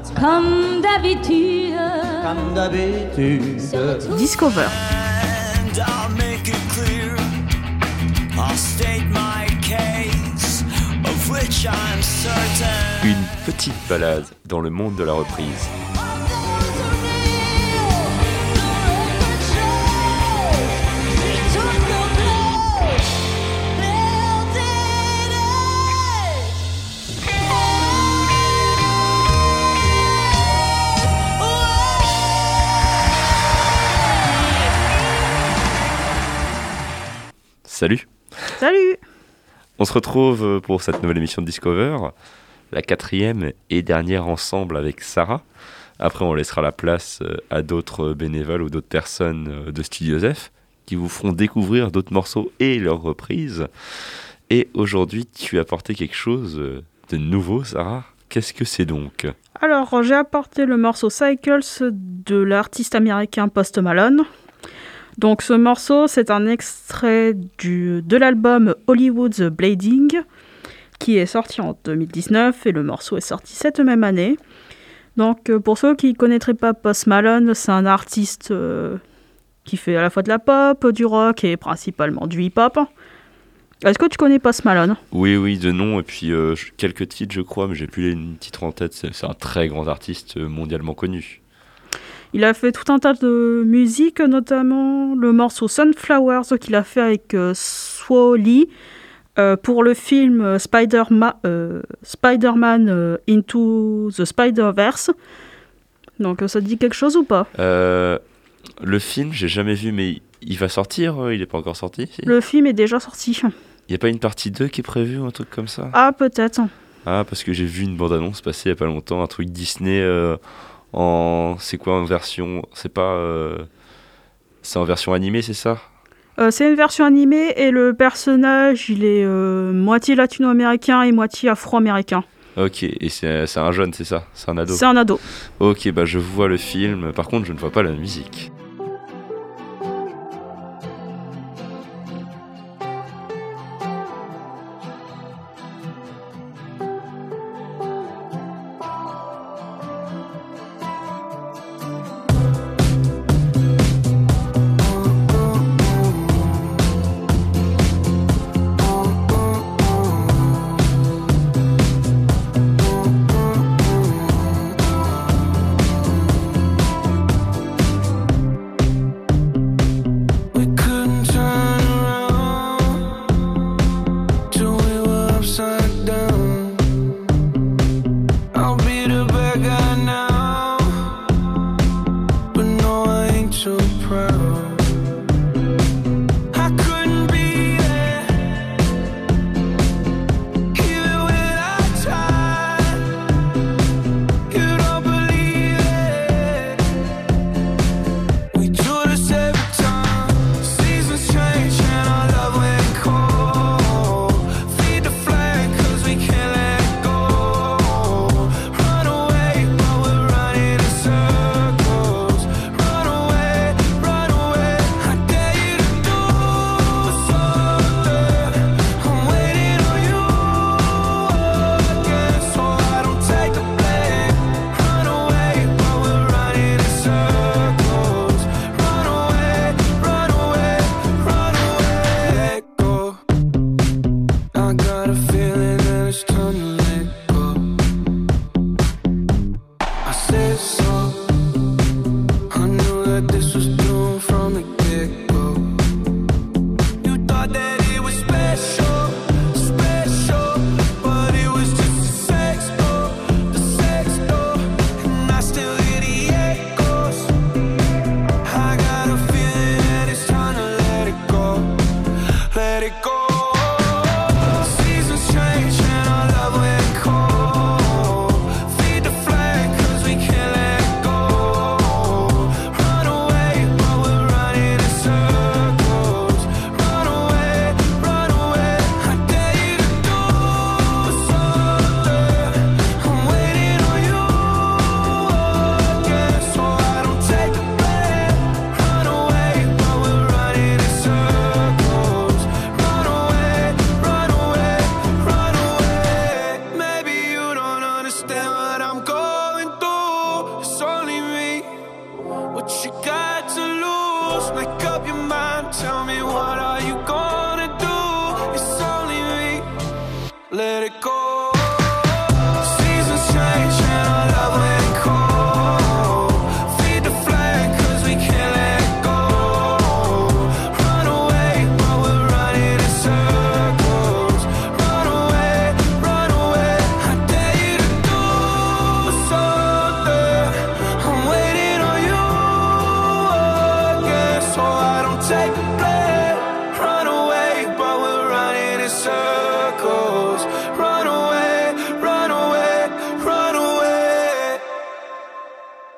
Comme d'habitude. Comme d'habitude. Discover. And I'll make it clear. I'll state my case, of which I'm certain. Une petite balade dans le monde de la reprise. Salut. Salut. On se retrouve pour cette nouvelle émission de Discover, la 4e et dernière ensemble avec Sarah. Après, on laissera la place à d'autres bénévoles ou d'autres personnes de Studio F qui vous feront découvrir d'autres morceaux et leurs reprises. Et aujourd'hui, tu as apporté quelque chose de nouveau, Sarah. Qu'est-ce que c'est donc ? Alors, j'ai apporté le morceau Cycles de l'artiste américain Post Malone. Donc ce morceau, c'est un extrait de l'album Hollywood's Blading, qui est sorti en 2019, et le morceau est sorti cette même année. Donc pour ceux qui ne connaîtraient pas Post Malone, c'est un artiste qui fait à la fois de la pop, du rock et principalement du hip-hop. Est-ce que tu connais Post Malone ? Oui, de nom, et puis quelques titres je crois, mais j'ai plus les titres en tête. C'est un très grand artiste mondialement connu. Il a fait tout un tas de musique, notamment le morceau Sunflowers qu'il a fait avec Swally pour le film Spider-Man Into the Spider-Verse. Donc ça te dit quelque chose ou pas ? Le film, j'ai jamais vu, mais il va sortir, il n'est pas encore sorti si ? Le film est déjà sorti. Il n'y a pas une partie 2 qui est prévue, un truc comme ça ? Ah, peut-être. Ah, parce que j'ai vu une bande-annonce passer il n'y a pas longtemps, un truc Disney... C'est quoi en version... C'est en version animée, c'est ça ? C'est une version animée et le personnage, il est moitié latino-américain et moitié afro-américain. Ok, et c'est un jeune, c'est ça ? C'est un ado ? C'est un ado. Ok, bah je vois le film, par contre je ne vois pas la musique.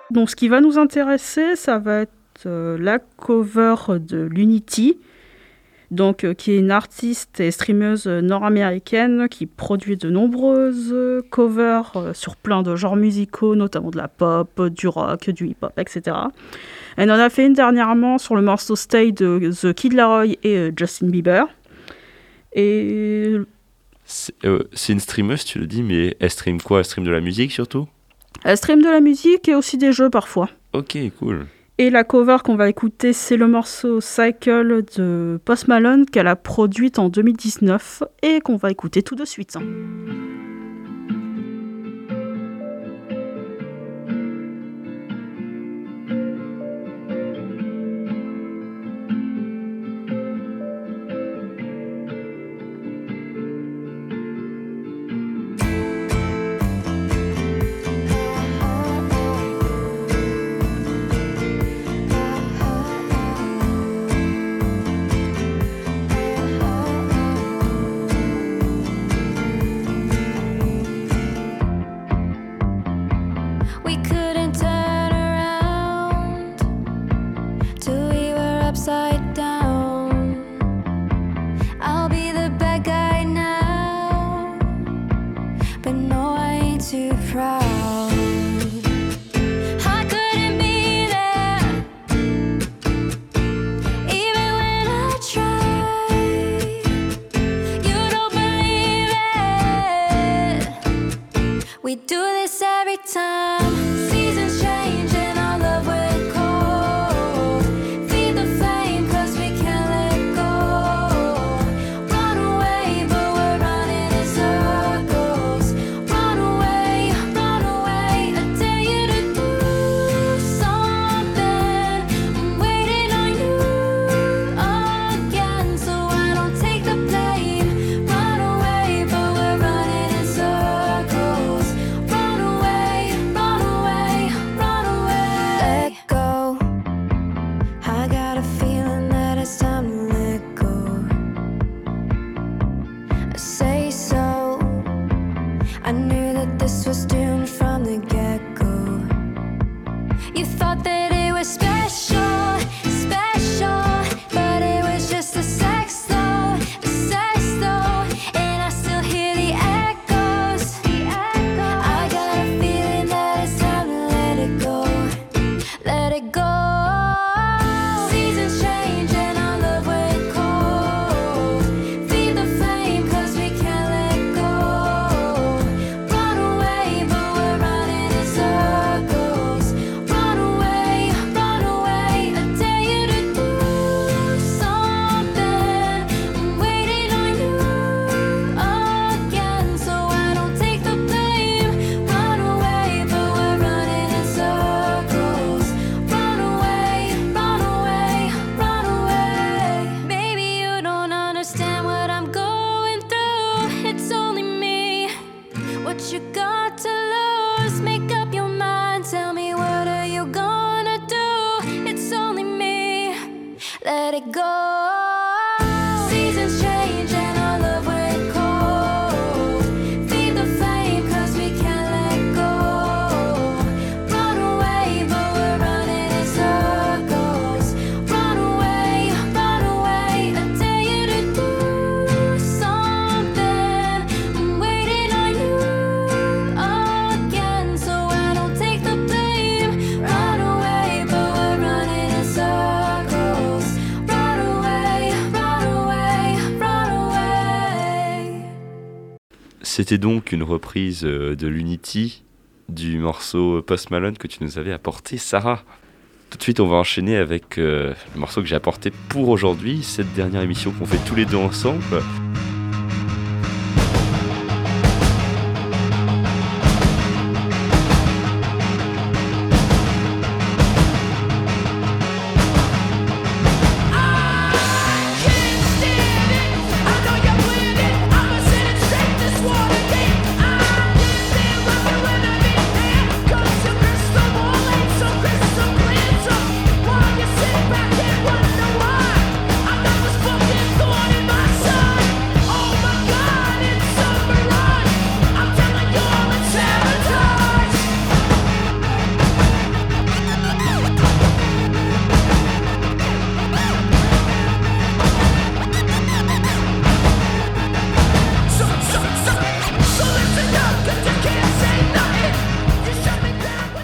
Donc ce qui va nous intéresser, ça va être la cover de l'Unity, donc, qui est une artiste et streameuse nord-américaine qui produit de nombreuses covers sur plein de genres musicaux, notamment de la pop, du rock, du hip-hop, etc. Elle en a fait une dernièrement sur le morceau Stay de The Kid Laroi et Justin Bieber. Et... C'est une streameuse, tu le dis, mais elle stream quoi? Elle stream de la musique surtout? Elle stream de la musique et aussi des jeux parfois. Ok, cool. Et la cover qu'on va écouter, c'est le morceau Cycle de Post Malone qu'elle a produite en 2019 et qu'on va écouter tout de suite. C'était donc une reprise de l'Unity du morceau Post Malone que tu nous avais apporté, Sarah. Tout de suite, on va enchaîner avec le morceau que j'ai apporté pour aujourd'hui, cette dernière émission qu'on fait tous les deux ensemble. Back and wonder why I'm not this fucking thorn in my side.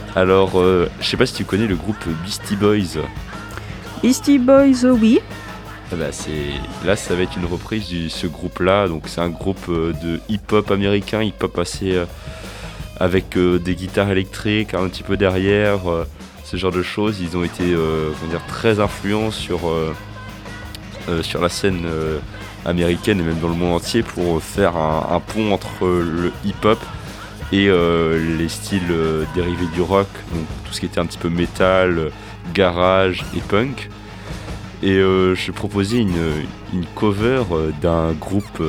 Alors, je sais pas si tu connais le groupe Beastie Boys. Beastie Boys, oui. Ah bah, là, ça va être une reprise de ce groupe-là. Donc, c'est un groupe de hip-hop américain, hip-hop assez avec des guitares électriques un petit peu derrière, ce genre de choses. Ils ont été très influents sur la scène américaine et même dans le monde entier pour faire un pont entre le hip-hop et les styles dérivés du rock, donc tout ce qui était un petit peu métal, garage et punk. Et je proposais une cover d'un groupe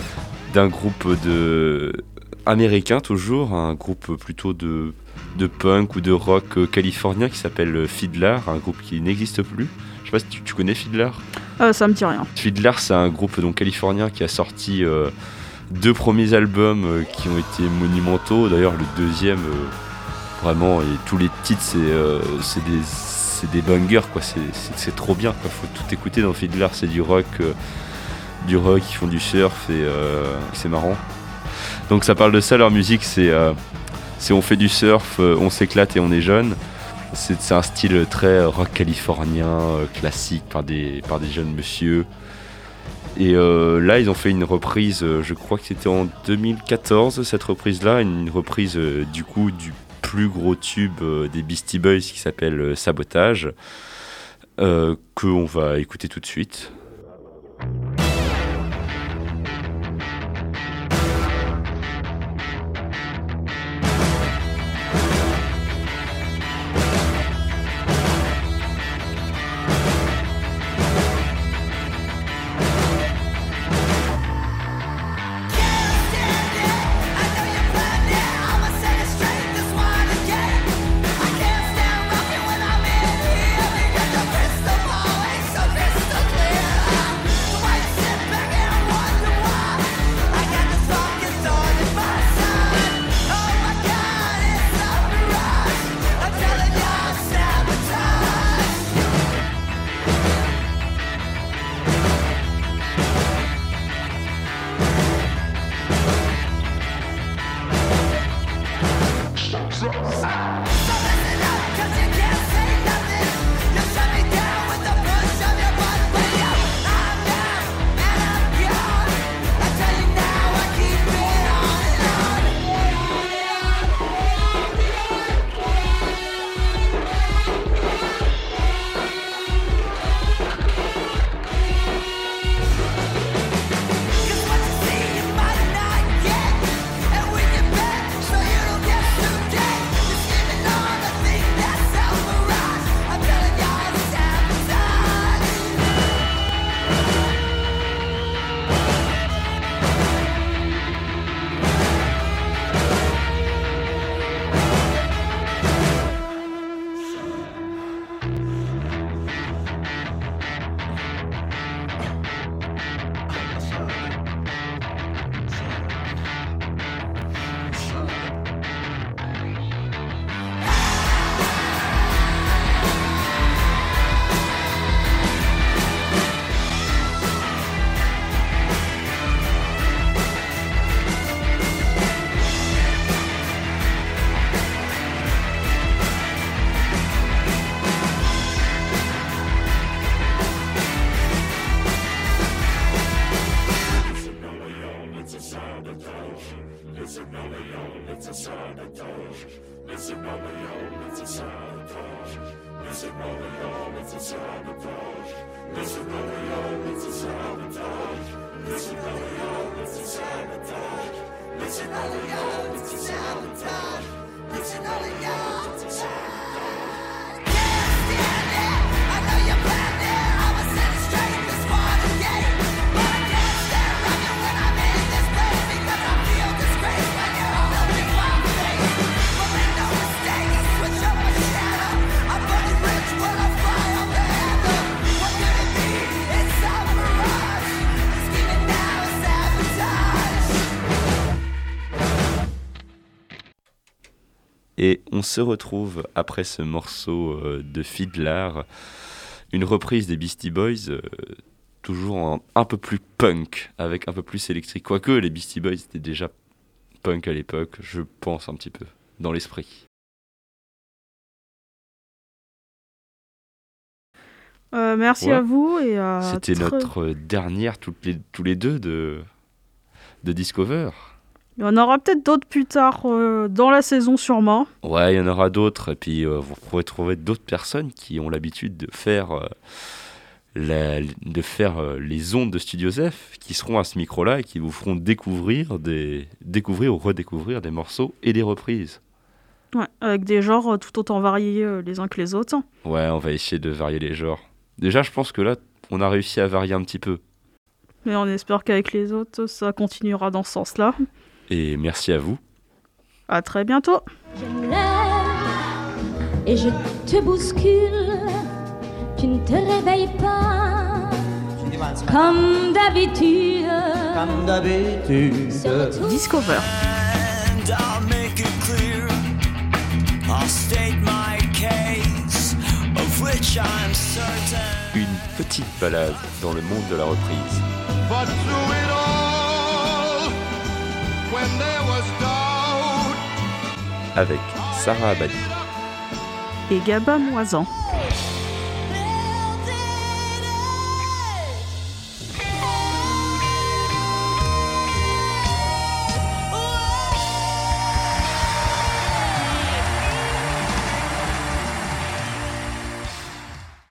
américain toujours, un groupe plutôt de punk ou de rock californien qui s'appelle Fiddler, un groupe qui n'existe plus. Je sais pas si tu connais Fiddler. Ça me dit rien. Fiddler, c'est un groupe donc californien qui a sorti 2 premiers albums qui ont été monumentaux. D'ailleurs, le deuxième, vraiment, et tous les titres, c'est des bangers, quoi. C'est trop bien, quoi. Faut tout écouter dans Fiddler. C'est du rock, ils font du surf et c'est marrant. Donc ça parle de ça, leur musique, c'est on fait du surf, on s'éclate et on est jeune. C'est un style très rock californien, classique par des jeunes monsieur. Et là, ils ont fait une reprise, je crois que c'était en 2014, cette reprise-là, une reprise du coup du plus gros tube des Beastie Boys qui s'appelle Sabotage, qu'on va écouter tout de suite. Et on se retrouve après ce morceau de Fiddler, une reprise des Beastie Boys, toujours un peu plus punk, avec un peu plus électrique. Quoique les Beastie Boys étaient déjà punk à l'époque, je pense un petit peu, dans l'esprit. Merci Ouais. à vous et à C'était notre dernière tous les deux de Discover. Il y en aura peut-être d'autres plus tard dans la saison sûrement. Ouais, il y en aura d'autres. Et puis, vous pourrez trouver d'autres personnes qui ont l'habitude de faire, les ondes de Studio Zef, qui seront à ce micro-là et qui vous feront découvrir ou redécouvrir des morceaux et des reprises. Ouais, avec des genres tout autant variés les uns que les autres. Ouais, on va essayer de varier les genres. Déjà, je pense que là, on a réussi à varier un petit peu. Mais on espère qu'avec les autres, ça continuera dans ce sens-là. Et merci à vous. À très bientôt. Je me lève et je te bouscule. Tu ne te réveilles pas comme d'habitude. Comme d'habitude. Discover. And I'll make it clear. I'll state my case, of which I'm certain. Une petite balade dans le monde de la reprise. But through it all, when there was doubt, Avec Sarah Abadi. Et Gaba Moisan.